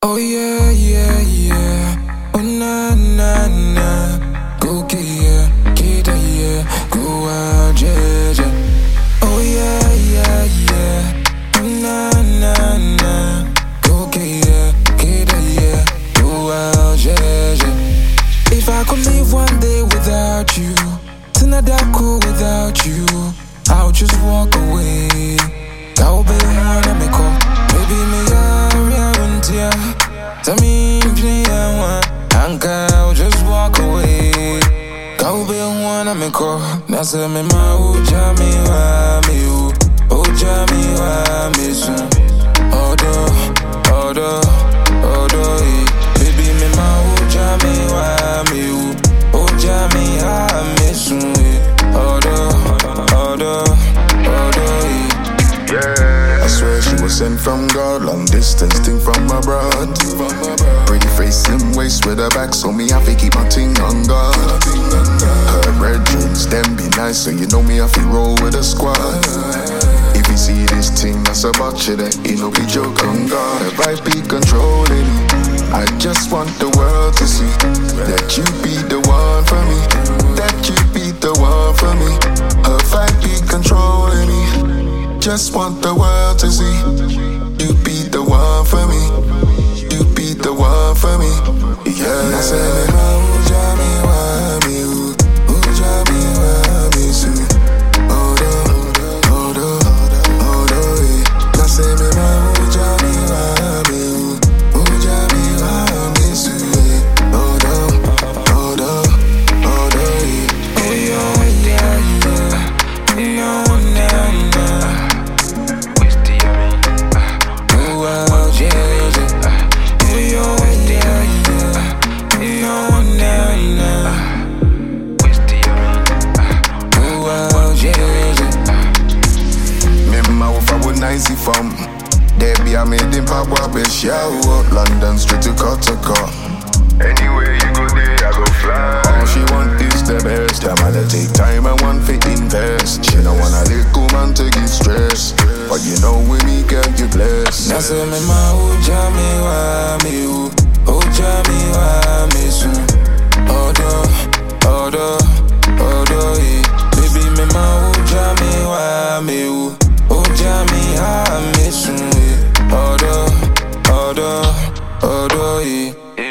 Oh yeah, yeah, yeah. Oh na na na. Go get yeah, get that yeah. Go out, yeah, yeah. Oh yeah, yeah, yeah. Oh na na na. Go get yeah, get that yeah. Go out, yeah, yeah. If I could live one day without you, tonight I could without you, I'll just walk away. I'll be one of me call. Baby, me yeah. Tell me if you want, I'll just walk away. Go be one of me call. Now say me ma uja mi wa mi u, uja mi wa mi soon. Odo, baby me ma uja mi wa mi u, uja mi wa mi soon. Odo, I swear she was sent from God, long distance thing from abroad. Pretty face, slim waist with her back, so me have to keep my thing on God. Her brethrens, them be nice, so you know me have to roll with a squad. If you see this thing, that's about you, then you know we joke on God. If I be controlling you, I just want the world to see that you be the one for me, that you be the one for me. If I be controlling me, just want the world to see you be the one for me. You be the one for me. Yeah. I say me ma uja mi wa mi u, uja mi wa mi soon. Odo, I say me ma uja mi wa mi u, uja mi wa mi soon. Odo, oh yeah, yeah, yeah. No, no. Easy from there be I made him pop up a shower. London straight to Kotoka. Anywhere you go there, I go fly. All she want is the best. Time I take time and want to invest. She don't wanna let go man to get stressed, but you know when me girl you blessed. Now say me ma uja mi wa mi u, uja mi wa mi soon. Odo, baby me ma uja mi wa mi u, uja mi wa mi soon. Odo,